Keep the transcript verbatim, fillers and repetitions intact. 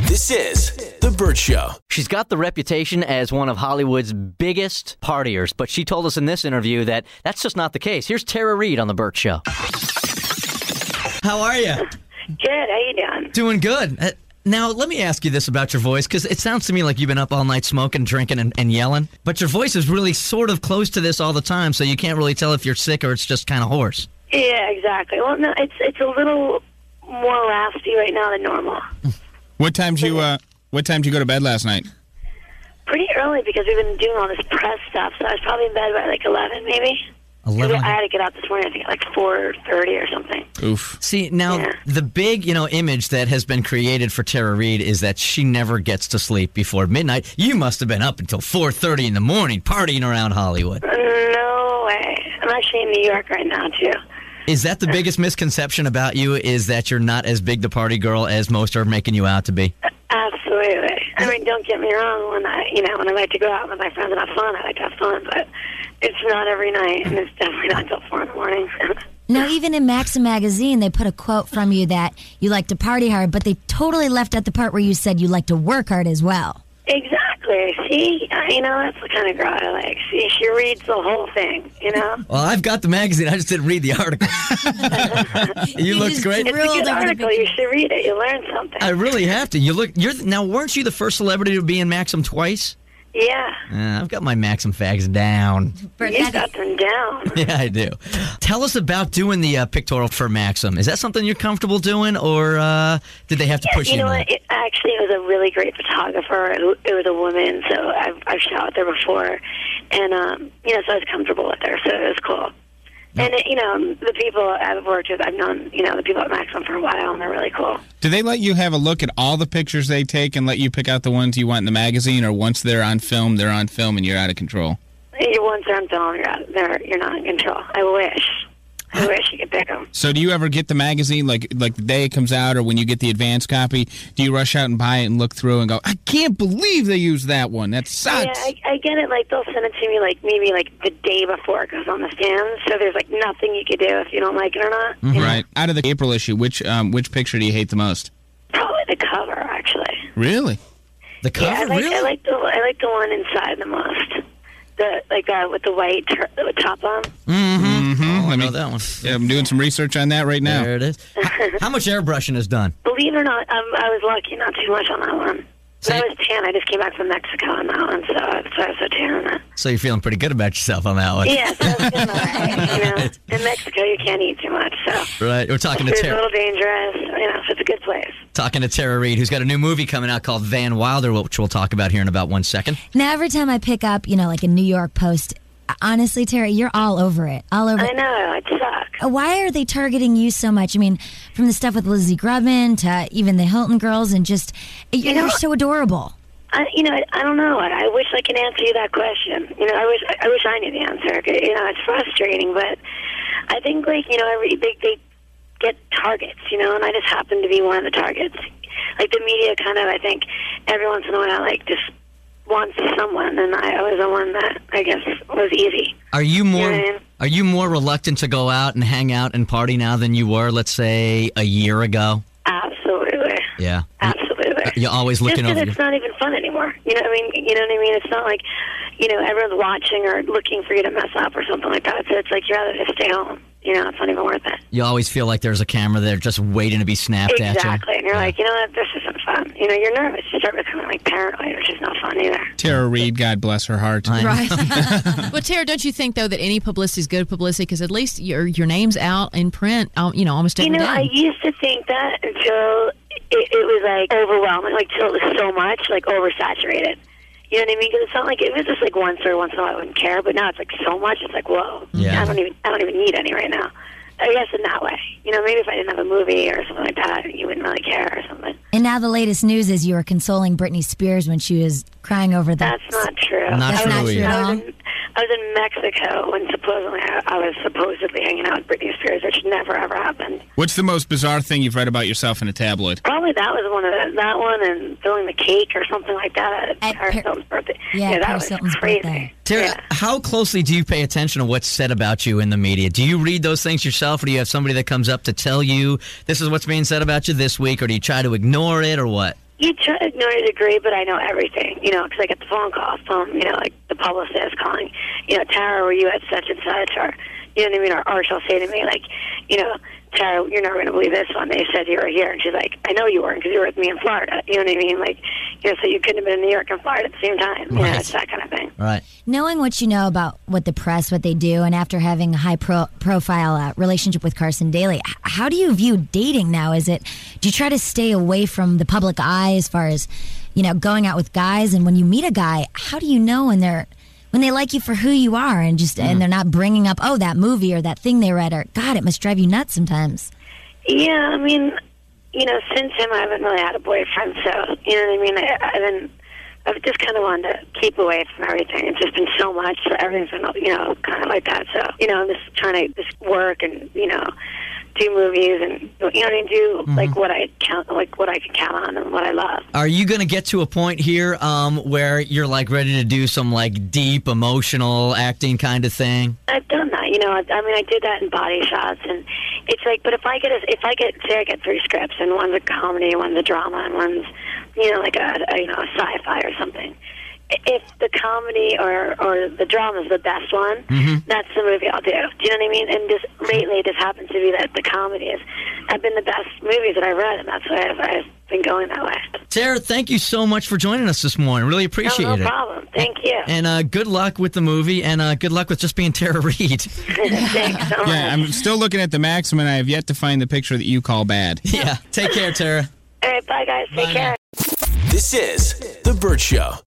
This is The Burt Show. She's got the reputation as one of Hollywood's biggest partiers, but she told us in this interview that that's just not the case. Here's Tara Reid on The Burt Show. How are you? Good. How you doing? Doing good. Uh, now, let me ask you this about your voice, because it sounds to me like you've been up all night smoking, drinking, and, and yelling. But your voice is really sort of close to this all the time, so you can't really tell if you're sick or it's just kind of hoarse. Yeah, exactly. Well, no, it's it's a little more raspy right now than normal. What time did you uh, What time did you go to bed last night? Pretty early because we've been doing all this press stuff, so I was probably in bed by like eleven, maybe. eleven? I had to get up this morning, I think, at like four thirty or something. Oof. See, now, Yeah. the big, you know, image that has been created for Tara Reid is that she never gets to sleep before midnight. You must have been up until four thirty in the morning partying around Hollywood. No way. I'm actually in New York right now, too. Is that the biggest misconception about you, is that you're not as big the party girl as most are making you out to be? Absolutely. I mean, don't get me wrong. When I, you know, when I like to go out with my friends and have fun, I like to have fun. But it's not every night, and it's definitely not until four in the morning. Now, even in Maxim magazine, they put a quote from you that you like to party hard, but they totally left out the part where you said you like to work hard as well. Exactly. See, uh, you know, that's the kind of girl I like. See, she reads the whole thing, you know? Well, I've got the magazine. I just didn't read the article. you You look just great. It's a Thrilled good over the article. picture. You should read it. You learn something. I really have to. You look. You're now. Weren't you the first celebrity to be in Maxim twice? Yeah. Uh, I've got my Maxim fags down. You got them down. Yeah, I do. Tell us about doing the uh, pictorial for Maxim. Is that something you're comfortable doing, or uh, did they have to Yeah, push you you? know in what? that? It, actually, it was a really great photographer. It, it was a woman, so I've, I've shot with her before. And, um, you know, so I was comfortable with her, so it was cool. And, it, you know, the people I've worked with, I've known, you know, the people at Maxim for a while, and they're really cool. Do they let you have a look at all the pictures they take and let you pick out the ones you want in the magazine, or once they're on film, they're on film and you're out of control? You once they're on film, you're, out, they're, you're not in control. I wish. I wish you could pick them. So do you ever get the magazine, like like the day it comes out, or when you get the advance copy, do you rush out and buy it and look through and go, I can't believe they used that one. That sucks. Yeah, I, I get it. Like, they'll send it to me, like, maybe, like, the day before it goes on the stand. So there's, like, nothing you could do if you don't like it or not. You know? Right. Out of the April issue, which um, which picture do you hate the most? Probably the cover, actually. Really? The cover, Yeah, I like, really? I like the I like the one inside the most. The like uh, with the white ter- the top on. Mm-hmm. Oh, I Let know me- that one. Yeah, I'm doing some research on that right now. There it is. how, how much airbrushing is done? Believe it or not, um, I was lucky, not too much on that one. But I See- was tan. I just came back from Mexico on that one, so that's why I was so tan on that. So you're feeling pretty good about yourself on that one. Yeah, so that's good. All right. You know, in Mexico you can't eat too much, so Right. We're talking to it's a Tara. little dangerous. You know, so it's a good place. Talking to Tara Reid, who's got a new movie coming out called Van Wilder, which we'll talk about here in about one second. Now, every time I pick up, you know, like a New York Post, honestly, Terry, you're all over it. All over I it. know it sucks. Why are they targeting you so much? I mean, from the stuff with Lizzie Grubman to even the Hilton girls, and just, you're, know- you're so adorable. I, you know, I, I don't know. I, I wish I could answer you that question. You know, I wish I wish I knew the answer. You know, it's frustrating, but I think, like, you know, every they, they get targets, you know, and I just happen to be one of the targets. Like, the media kind of, I think, every once in a while, like, just wants someone, and I, I was the one that, I guess, was easy. Are you more You know what I mean? Are you more reluctant to go out and hang out and party now than you were, let's say, a year ago? Absolutely. Yeah. Absolutely. You're always looking Just over. because it's Your, not even fun anymore. You know what I mean? You know what I mean? It's not like, you know, everyone's watching or looking for you to mess up or something like that. So it's like you'd rather just stay home. You know, it's not even worth it. you always feel like there's a camera there just waiting to be snapped at you. Exactly. And you're like, you know what? This isn't fun. You know, you're nervous. You start becoming like paranoid, which is not fun either. Tara Reid, God bless her heart. I know. Right. Well, Tara, don't you think, though, that any publicity is good publicity? Because at least your your name's out in print, um, you know, almost every You know, day. I used to think that until it, it was like overwhelming, like till it was so much, like oversaturated. You know what I mean? Because it's not like it was just like once or once in a while I wouldn't care, but now it's like so much. It's like, whoa, Yeah. I don't even I don't even need any right now. I guess in that way, you know, maybe if I didn't have a movie or something like that, you wouldn't really care or something. And now the latest news is you were consoling Britney Spears when she was crying over that. That's not true. Not I was, true That's not true either. at I all. was in, I was in Mexico when supposedly I, I was supposedly hanging out with Britney Spears, which never ever happened. What's the most bizarre thing you've read about yourself in a tabloid? Probably that was one of the, that one and filling the cake or something like that at At Paris Par- Hilton's birthday. Yeah, that Paris was Hilton's crazy. birthday. Tara, Yeah. how closely do you pay attention to what's said about you in the media? Do you read those things yourself, or do you have somebody that comes up to tell you this is what's being said about you this week, or do you try to ignore it, or what? you try to ignore to a degree, but I know everything, you know, because I get the phone call from, you know, like the publicist calling, you know, Tara, were you at such and such, or, you know what I mean, or, or she'll say to me, like, you know, Tara, you're never going to believe this one. They said you were here. And she's like, I know you weren't because you were with me in Florida. You know what I mean? Like, you know, so you couldn't have been in New York and Florida at the same time. You know, it's that kind of thing. Right. Knowing what you know about what the press, what they do, and after having a high pro- profile uh, relationship with Carson Daly, h- how do you view dating now? Is it, do you try to stay away from the public eye as far as, you know, going out with guys? And when you meet a guy, how do you know when they're, when they like you for who you are and just, mm. and they're not bringing up, oh, that movie or that thing they read, or God, it must drive you nuts sometimes. Yeah, I mean, you know, since him, I haven't really had a boyfriend, so, you know what I mean? I, I've been, I've just kind of wanted to keep away from everything. It's just been so much, so everything's been, you know, kind of like that. So, you know, I'm just trying to just work and, you know, do movies and, you know what I mean, do, mm-hmm. like, what I count, like, what I can count on and what I love. Are you going to get to a point here um, where you're, like, ready to do some, like, deep, emotional acting kind of thing? I've done that, you know. I, I mean, I did that in Body Shots, and it's like, but if I get, a, if I get, say I get three scripts, and one's a comedy, one's a drama, and one's, you know, like a, a you know, a sci-fi or something. If the comedy or, or the drama is the best one, mm-hmm. that's the movie I'll do. Do you know what I mean? And just lately, it just happens to be that the comedies have been the best movies that I've read, and that's why I've, I've been going that way. Tara, thank you so much for joining us this morning. Really appreciate no, no it. No problem. Thank you. And uh, good luck with the movie, and uh, good luck with just being Tara Reid. Thanks so much. Yeah, I'm still looking at the Maxim, and I have yet to find the picture that you call bad. Yeah. Take care, Tara. All right, bye, guys. Take Bye care. This is The Burt Show.